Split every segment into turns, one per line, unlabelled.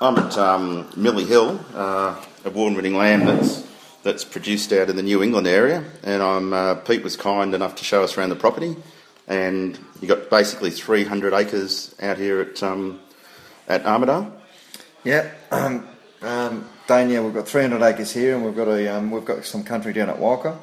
I'm at Millie Hill, award-winning lamb that's produced out in the New England area, and Pete was kind enough to show us around the property, and you got basically 300 acres out here at Armidale.
Yeah, Dane, we've got 300 acres here, and we've got some country down at Walker.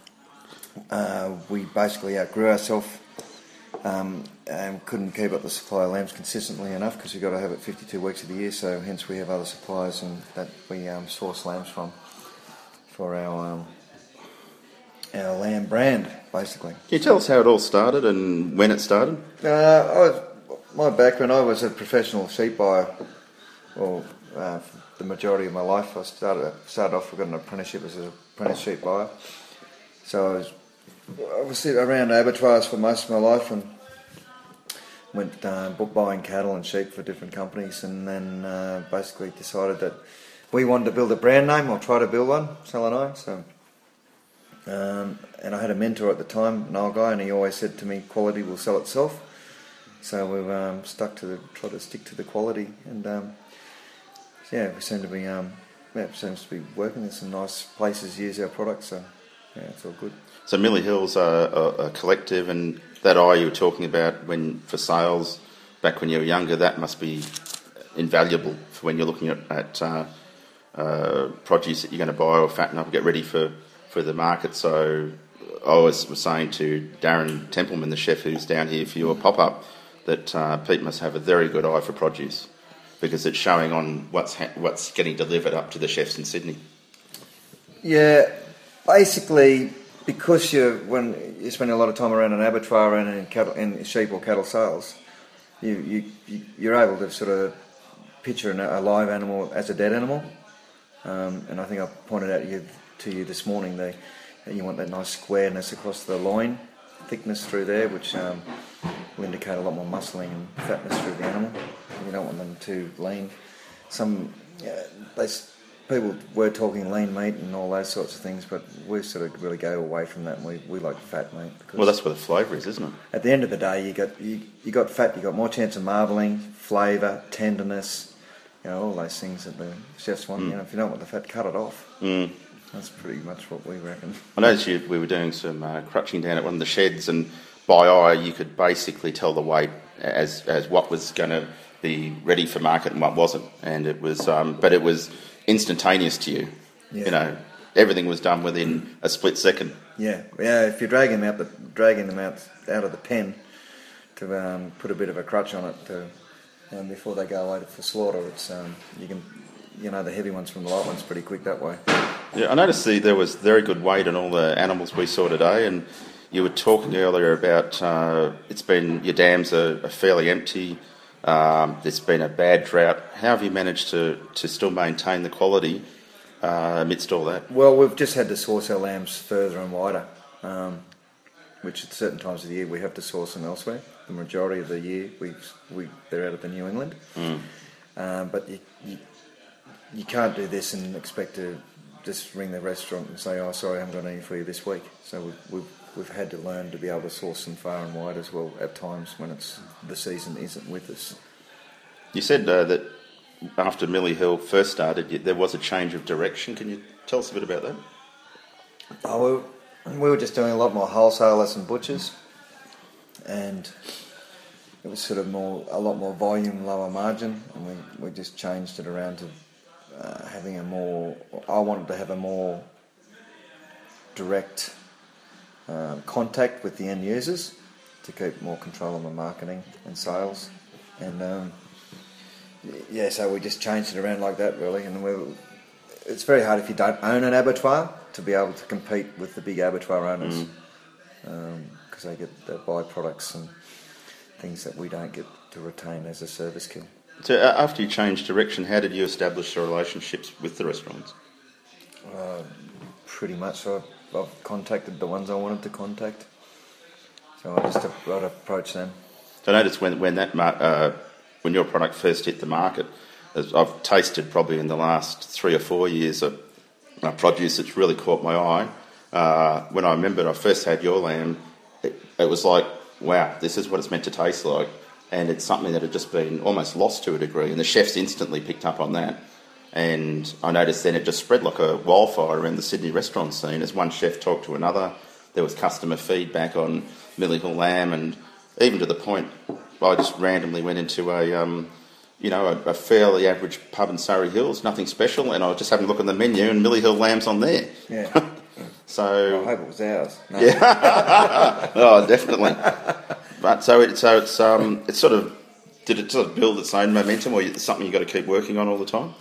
We basically outgrew ourselves and couldn't keep up the supply of lambs consistently enough because we've got to have it 52 weeks of the year, so hence we have other suppliers and that we source lambs from for our lamb brand, basically.
Can you tell us how it all started and when it started?
My background, I was a professional sheep buyer. Well, for the majority of my life, I started off, I got an apprenticeship as an apprentice sheep buyer. So I was around abattoirs for most of my life and went book buying cattle and sheep for different companies, and then basically decided that we wanted to build a brand name or try to build one, Sal and I. So, and I had a mentor at the time, an old guy, and he always said to me, quality will sell itself. So we've tried to stick to the quality, and we seem to be it seems to be working. There's some nice places use our products, so yeah, it's all good.
So Millie Hill's a collective, and that eye you were talking about for sales back when you were younger, that must be invaluable for when you're looking at produce that you're going to buy or fatten up and get ready for the market. So I was saying to Darren Templeman, the chef who's down here for your pop-up, that Pete must have a very good eye for produce because it's showing on what's getting delivered up to the chefs in Sydney.
Yeah, basically, because when you spend a lot of time around an abattoir and in sheep or cattle sales, you're able to sort of picture a live animal as a dead animal. And I think I pointed out to you this morning that you want that nice squareness across the loin, thickness through there, which will indicate a lot more muscling and fatness through the animal. You don't want them too lean. People were talking lean meat and all those sorts of things, but we sort of really go away from that, and we like fat meat.
Well, that's where the flavour is, isn't it?
At the end of the day, you got fat, you got more chance of marbling, flavour, tenderness, all those things that the chefs want. If you don't want the fat, cut it off. That's pretty much what we reckon.
I noticed we were doing some crutching down at one of the sheds, and by eye you could basically tell the weight as what was going to be ready for market and what wasn't, and it was but it was instantaneous to you.
Yeah.
Everything was done within a split second. Yeah.
If you're dragging them out of the pen to put a bit of a crutch on it before they go away for slaughter, it's you can the heavy ones from the light ones pretty quick that way.
Yeah, I noticed there was very good weight in all the animals we saw today, and you were talking earlier about your dams are fairly empty. There's been a bad drought. How have you managed to still maintain the quality amidst all that?
Well, we've just had to source our lambs further and wider, which at certain times of the year we have to source them elsewhere. The majority of the year they're out of the New England. But you can't do this and expect to just ring the restaurant and say, "Oh, sorry, I haven't got any for you this week." So we've had to learn to be able to source them far and wide as well at times when the season isn't with us.
You said that after Millie Hill first started, there was a change of direction. Can you tell us a bit about that?
We were just doing a lot more wholesalers and butchers, and it was sort of a lot more volume, lower margin, and we just changed it around to having I wanted to have a more direct contact with the end users to keep more control on the marketing and sales, and so we just changed it around like that really. And it's very hard if you don't own an abattoir to be able to compete with the big abattoir owners, because they get the byproducts and things that we don't get to retain as a service kill.
So after you changed direction, how did you establish the relationships with the restaurants?
Pretty much I've contacted the ones I wanted to contact, so I'd approach them.
So I noticed when your product first hit the market, as I've tasted probably in the last 3 or 4 years of produce that's really caught my eye. When I remembered I first had your lamb, it was like, wow, this is what it's meant to taste like. and it's something that had just been almost lost to a degree, and the chefs instantly picked up on that. And I noticed then it just spread like a wildfire around the Sydney restaurant scene as one chef talked to another. There was customer feedback on Millie Hill lamb, and even to the point I just randomly went into a fairly average pub in Surrey Hills, nothing special, and I was just having a look at the menu and Millie Hill lamb's on there.
Yeah.
So
I hope it was ours. No.
Yeah. Oh, definitely. But so it's sort of, did it sort of build its own momentum, or it's something you've got to keep working on all the time?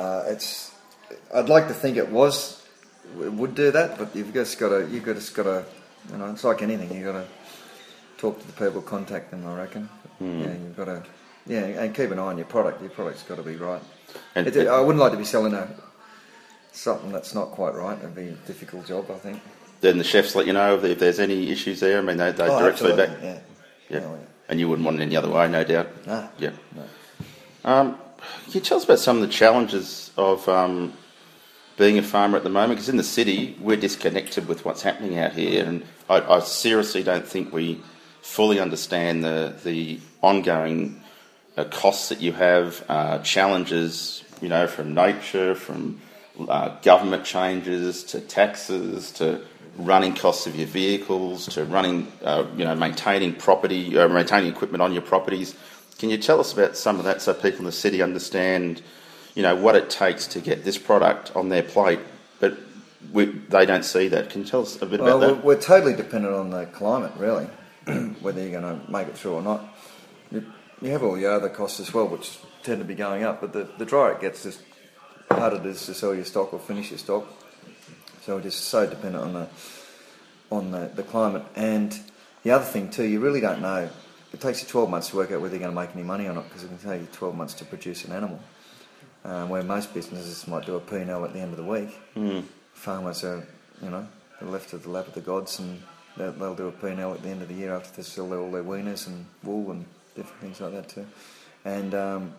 I'd like to think it would do that, but you've just got to, it's like anything, you've got to talk to the people, contact them, I reckon. Yeah, you've got to, and keep an eye on your product. Your product's got to be right. I wouldn't like to be selling something that's not quite right. It'd be a difficult job, I think.
Then the chefs let you know if there's any issues there. I mean, they direct feedback. Yeah. Oh, yeah. And you wouldn't want it any other way, no doubt.
No.
Yeah. No. Can you tell us about some of the challenges of being a farmer at the moment? Because in the city, we're disconnected with what's happening out here, and I seriously don't think we fully understand the ongoing costs that you have, challenges, from nature, from government changes to taxes to running costs of your vehicles to running, maintaining property, maintaining equipment on your properties. Can you tell us about some of that so people in the city understand, what it takes to get this product on their plate, but they don't see that? Can you tell us a bit about that?
We're totally dependent on the climate, really, whether you're going to make it through or not. You have all your other costs as well, which tend to be going up, but the drier it gets, the harder it is to sell your stock or finish your stock. So we're just so dependent on the climate. And the other thing too, you really don't know. It takes you 12 months to work out whether you're going to make any money or not, because it can take you 12 months to produce an animal. Where most businesses might do a P&L at the end of the week. Farmers are, they're left to the lap of the gods, and they'll do a P&L at the end of the year after they sell all their weaners and wool and different things like that too. And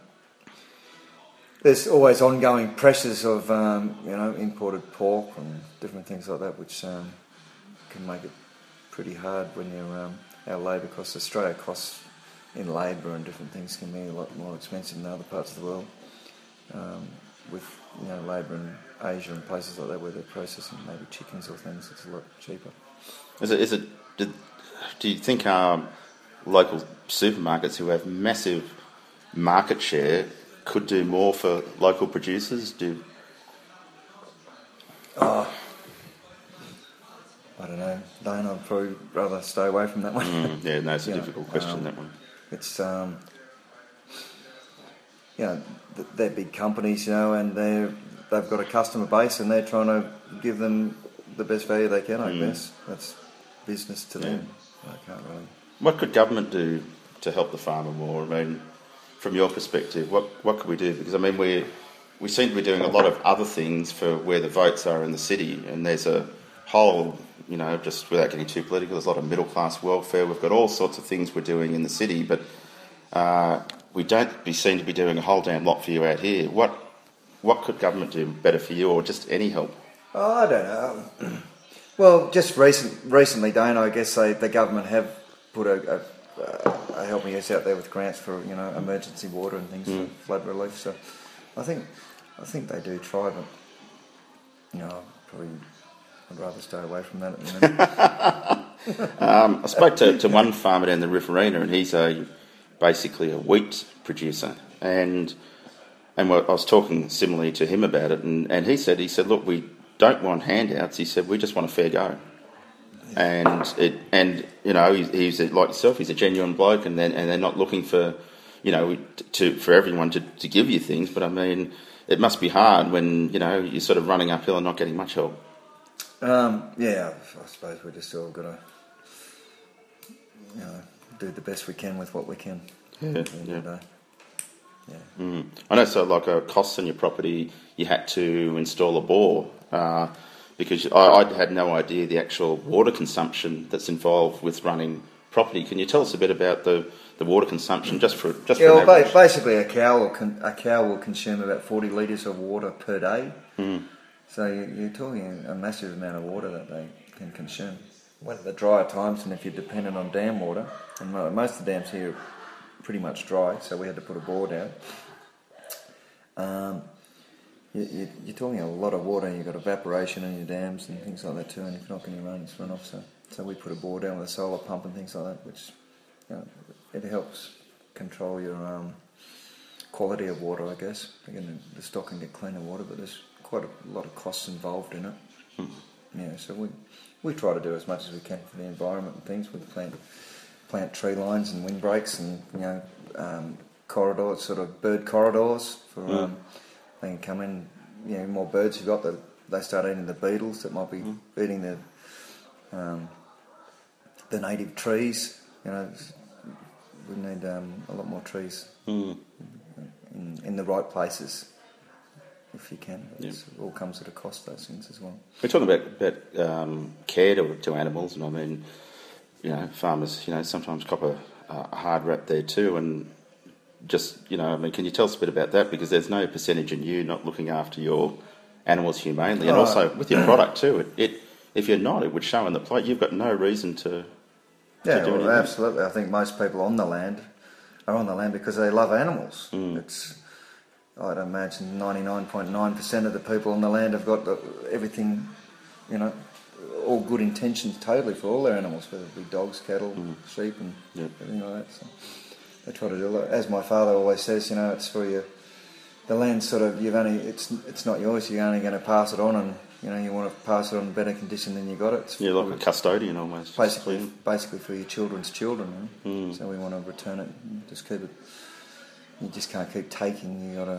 there's always ongoing pressures of, imported pork and different things like that, which can make it pretty hard when our labour costs, Australia costs in labour and different things can be a lot more expensive than other parts of the world. With labour in Asia and places like that where they're processing maybe chickens or things, it's a lot cheaper.
Do you think local supermarkets who have massive market share could do more for local producers?
I don't know, Dane. I'd probably rather stay away from that one.
It's a difficult question, that one.
It's they're big companies, and they've got a customer base, and they're trying to give them the best value they can. I guess that's business to them. I can't really.
What could government do to help the farmer more? I mean, from your perspective, what could we do? Because we seem to be doing a lot of other things for where the votes are in the city, and there's a whole, just without getting too political, there's a lot of middle class welfare. We've got all sorts of things we're doing in the city, but we seem to be doing a whole damn lot for you out here. What could government do better for you, or just any help?
Oh, I don't know. Well, just recently, Dane, I guess the government have put a helping us out there with grants for emergency water and things for flood relief. So I think they do try, but probably I'd rather stay away from that at the moment.
I spoke to one farmer down the Riverina, and he's basically a wheat producer, and I was talking similarly to him about it, and he said, look, we don't want handouts. He said, we just want a fair go. And he's like yourself. He's a genuine bloke, and they're not looking for, for everyone to give you things. But I mean, it must be hard when you're sort of running uphill and not getting much help.
I suppose we just all got to, do the best we can with what we can.
I know. So, like costs on your property, you had to install a bore. Because I had no idea the actual water consumption that's involved with running property. Can you tell us a bit about the water consumption
basically a cow will consume about 40 litres of water per day. So you're talking a massive amount of water that they can consume. When at the drier times, and if you're dependent on dam water, and most of the dams here pretty much dry, so we had to put a bore down. You're talking a lot of water. You've got evaporation in your dams and things like that too, and if not going to run, it's run off. So we put a bore down with a solar pump and things like that, which it helps control your quality of water, I guess. Again, the stock can get cleaner water, but there's quite a lot of costs involved in it. Yeah, so we try to do as much as we can for the environment and things. We plant tree lines and windbreaks and corridors, sort of bird corridors for they can come in. More birds you've got, they start eating the beetles that might be eating the native trees. We need a lot more trees in the right places, if you can. It all comes at a cost, those things as well.
We're talking about care to animals, and I mean, farmers, sometimes cop a hard rap there too, and just, can you tell us a bit about that? Because there's no percentage in you not looking after your animals humanely, and also with your product too. If you're not, it would show in the plate. You've got no reason to do anything.
Absolutely. I think most people on the land are on the land because they love animals. I'd imagine 99.9% of the people on the land have got everything, all good intentions totally for all their animals, whether it be dogs, cattle, sheep, and everything like that. So they try to do it. As my father always says, it's for you. The land sort of it's not yours. You're only going to pass it on, and you want to pass it on in better condition than you got it.
You're like a custodian almost.
Basically for your children's children. So we want to return it and just keep it. You just can't keep taking. You got to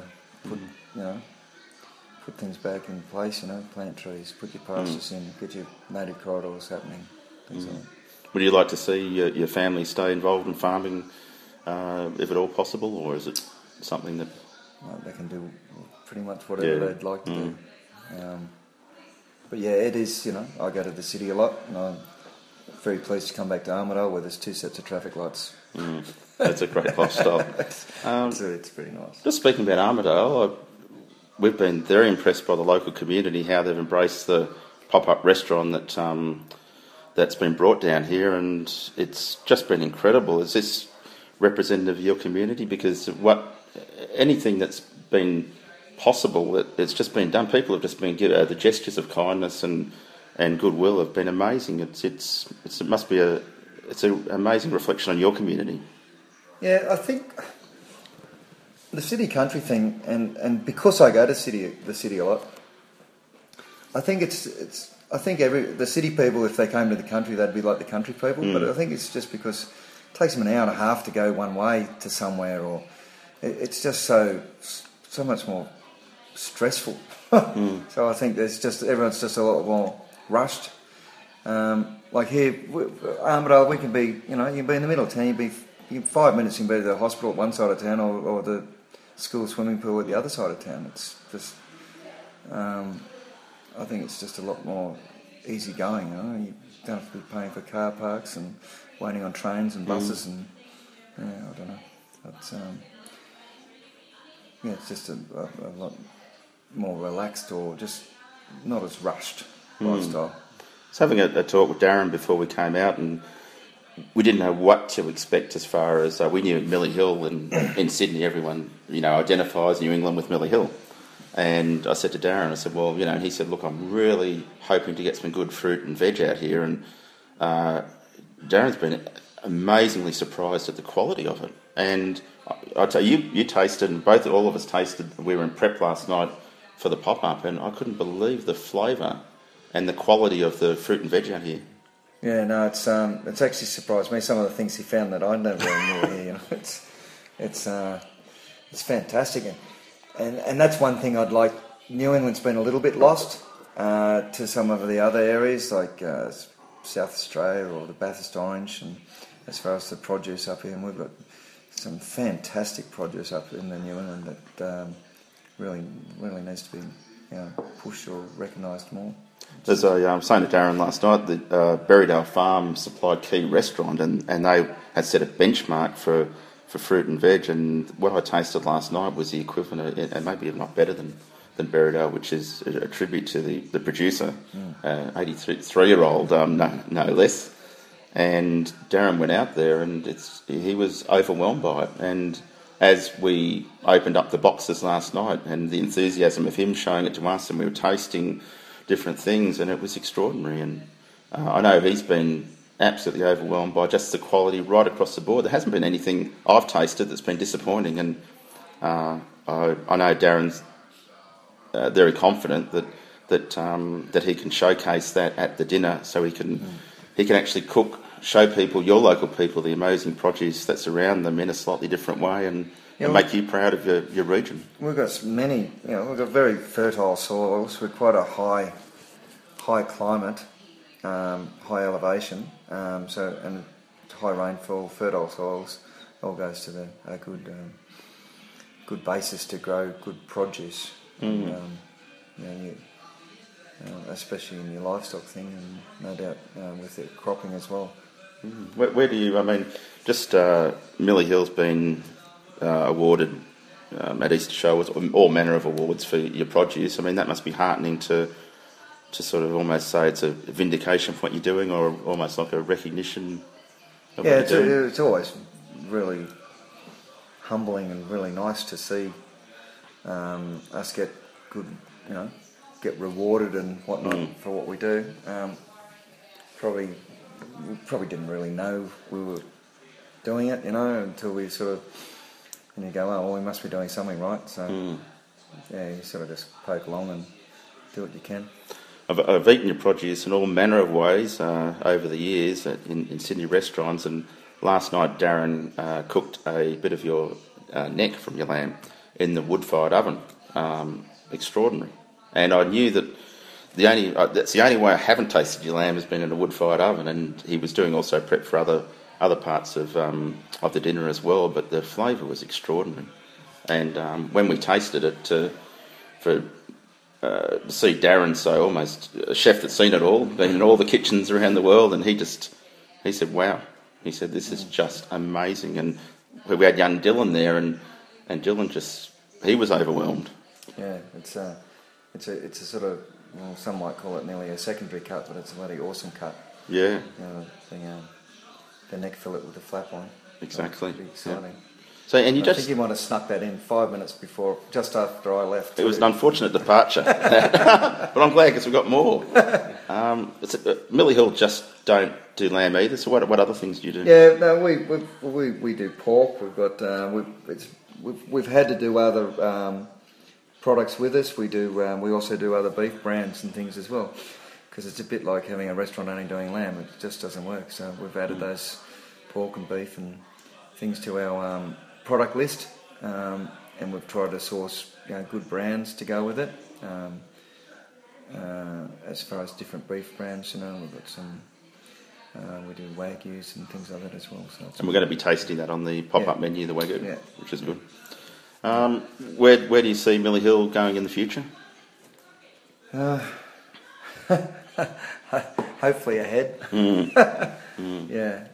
put things back in place. Plant trees, put your pastures in, get your native corridors happening. Things like that.
Would you like to see your family stay involved in farming, if at all possible, or is it something that
they can do pretty much whatever they'd like to do? But yeah, it is. I go to the city a lot, and I'm very pleased to come back to Armidale, where there's 2 sets of traffic lights.
That's a great lifestyle.
It's pretty nice.
Just speaking about Armidale, we've been very impressed by the local community, how they've embraced the pop-up restaurant that's been brought down here, and it's just been incredible. Is this representative of your community? Because anything that's been possible, it's just been done. People have just been the gestures of kindness and goodwill have been amazing. It's an amazing reflection on your community.
Yeah, I think the city-country thing, and because I go to the city a lot, I think the city people, if they came to the country, they'd be like the country people. But I think it's just because it takes them an hour and a half to go one way to somewhere, or it's just so much more stressful. So I think everyone's just a lot more rushed. Like here, Armidale, we can be, you can be in the middle of town. You 5 minutes, you can be to the hospital at one side of town, or the school swimming pool at the other side of town. It's just, I think it's just a lot more easy going. You don't have to be paying for car parks and waiting on trains and buses, and I don't know. It's it's just a lot more relaxed, or just not as rushed lifestyle.
I was having a talk with Darren before we came out, and we didn't know what to expect as far as we knew Millie Hill, and in Sydney everyone identifies New England with Millie Hill. And I said to Darren, I said, well, and he said, look, I'm really hoping to get some good fruit and veg out here, and Darren's been amazingly surprised at the quality of it. And I tell you tasted, and all of us tasted. We were in prep last night for the pop-up, and I couldn't believe the flavour and the quality of the fruit and veg out here.
Yeah, no, it's actually surprised me, some of the things he found that I never knew here. It's fantastic, and that's one thing I'd like. New England's been a little bit lost to some of the other areas like South Australia or the Bathurst Orange, and as far as the produce up here, and we've got some fantastic produce up in the New England that really needs to be pushed or recognised more.
As I was saying to Darren last night, the Berrydale Farm supplied Key Restaurant, and they had set a benchmark for fruit and veg, and what I tasted last night was the equivalent, and maybe not better than Berrydale, which is a tribute to the producer, 83-year-old, no less. And Darren went out there, and he was overwhelmed by it. And as we opened up the boxes last night, and the enthusiasm of him showing it to us, and we were tasting different things, and it was extraordinary. And I know he's been absolutely overwhelmed by just the quality right across the board. There hasn't been anything I've tasted that's been disappointing, and I know Darren's very confident that he can showcase that at the dinner, so he can actually show people, your local people, the amazing produce that's around them in a slightly different way, and make you proud of your region.
We've got many, we've got very fertile soils with quite a high climate, high elevation, and high rainfall, fertile soils, all goes to a good basis to grow good produce. Especially in your livestock thing, and no doubt with the cropping as well.
Where do you? I mean, just Millie Hill's been awarded at Easter Show with all manner of awards for your produce. I mean, that must be heartening to sort of almost say it's a vindication for what you're doing, or almost like a recognition of what you're doing.
It's always really humbling and really nice to see us get good, get rewarded and whatnot for what we do. We probably didn't really know we were doing it, until we sort of, you go, oh, well, we must be doing something right. So, you sort of just poke along and do what you can.
I've eaten your produce in all manner of ways over the years in Sydney restaurants, and last night Darren cooked a bit of your neck from your lamb in the wood-fired oven. Extraordinary. And I knew that that's the only way I haven't tasted your lamb has been in a wood-fired oven, and he was doing also prep for other parts of the dinner as well, but the flavour was extraordinary. And when we tasted it, to see Darren, so almost a chef that's seen it all, been in all the kitchens around the world, and he said, wow. He said, this is just amazing. And we had young Dylan there, and Dylan he was overwhelmed.
Yeah, it's a sort of, well, some might call it nearly a secondary cut, but it's a bloody awesome cut.
Yeah.
The neck fillet with the flap on.
Exactly.
Pretty exciting.
Yeah. So, and I think
you might have snuck that in 5 minutes before, just after I left.
It was an unfortunate departure, but I'm glad because we've got more. Millie Hill just don't do lamb either. So what other things do you do?
Yeah, no, we do pork. We've got we've had to do other products with us. We also do other beef brands and things as well, because it's a bit like having a restaurant only doing lamb. It just doesn't work. So we've added those pork and beef and things to our product list, and we've tried to source good brands to go with it. As far as different beef brands, we've got some. We do Wagyus and things like that as well. So
and we're going to be tasting that on the pop-up menu, the Wagyu, which is good. Where do you see Millie Hill going in the future?
Hopefully ahead. Yeah,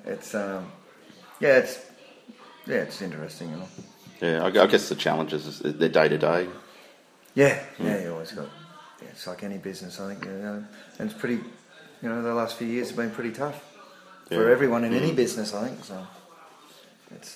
it's interesting.
Yeah, I guess the challenges is they're day to day.
Yeah, you always got. Yeah, it's like any business, I think. And it's pretty. The last few years have been pretty tough for everyone in any business, I think. So it's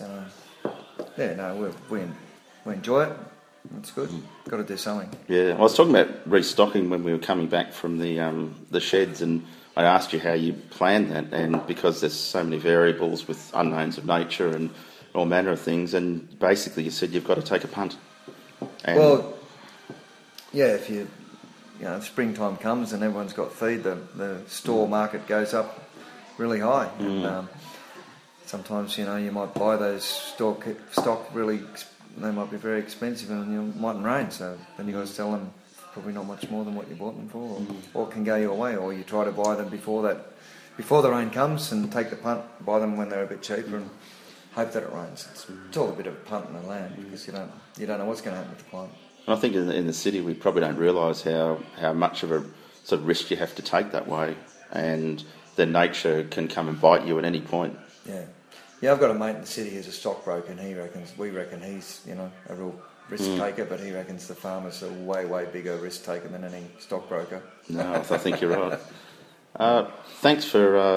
we enjoy it. It's good. Got to do something.
Yeah, I was talking about restocking when we were coming back from the sheds, and I asked you how you plan that, and because there's so many variables with unknowns of nature and all manner of things, and basically you said you've got to take a punt. And
if springtime comes and everyone's got feed, the store market goes up really high. And sometimes, you might buy those stock really, they might be very expensive and it mightn't rain, so then you've got to sell them probably not much more than what you bought them for, or it can go your way, or you try to buy them before the rain comes and take the punt, buy them when they're a bit cheaper and hope that it rains. It's all a bit of a punt in the land because you don't know what's going to happen with the plant.
I think in the city we probably don't realise how much of a sort of risk you have to take that way, and the nature can come and bite you at any point.
Yeah, I've got a mate in the city who's a stockbroker, and we reckon he's a real risk taker, but he reckons the farmer's a way, way bigger risk taker than any stockbroker.
No, I think you're right. Thanks for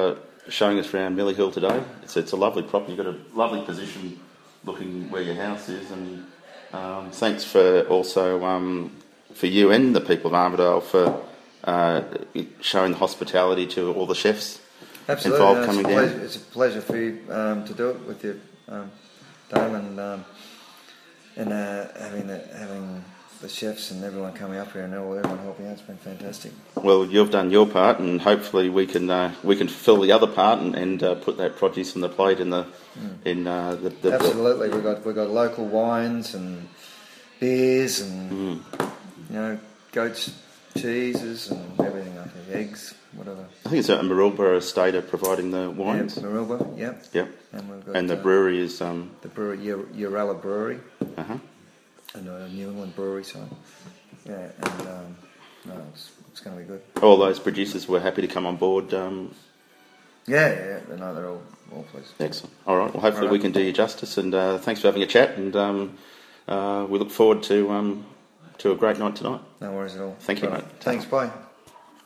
showing us around Millie Hill today. It's a lovely property. You've got a lovely position looking where your house is, and thanks for also for you and the people of Armidale for showing the hospitality to all the chefs involved coming down.
It's a pleasure for you to do it with you, Dame, and having the chefs and everyone coming up here and everyone helping out. It's been fantastic.
Well, you've done your part, and hopefully we can fulfill the other part and put that produce on the plate in the
Absolutely, we've got local wines and beers and goats, cheeses and everything. I think eggs, whatever.
I think it's a Maroubra estate are providing the wines.
Yeah, Maroubra, yep.
Yep.
And we've got
the brewery is
the brewery Uralla Brewery.
Uh-huh.
And a New England brewery, so yeah, and it's going to be good.
All those producers were happy to come on board.
Yeah, they're all pleased.
Excellent. All right. Well, hopefully we can do you justice, and thanks for having a chat, and we look forward to a great night tonight.
No worries at all.
Thank you, mate.
Thanks. Bye.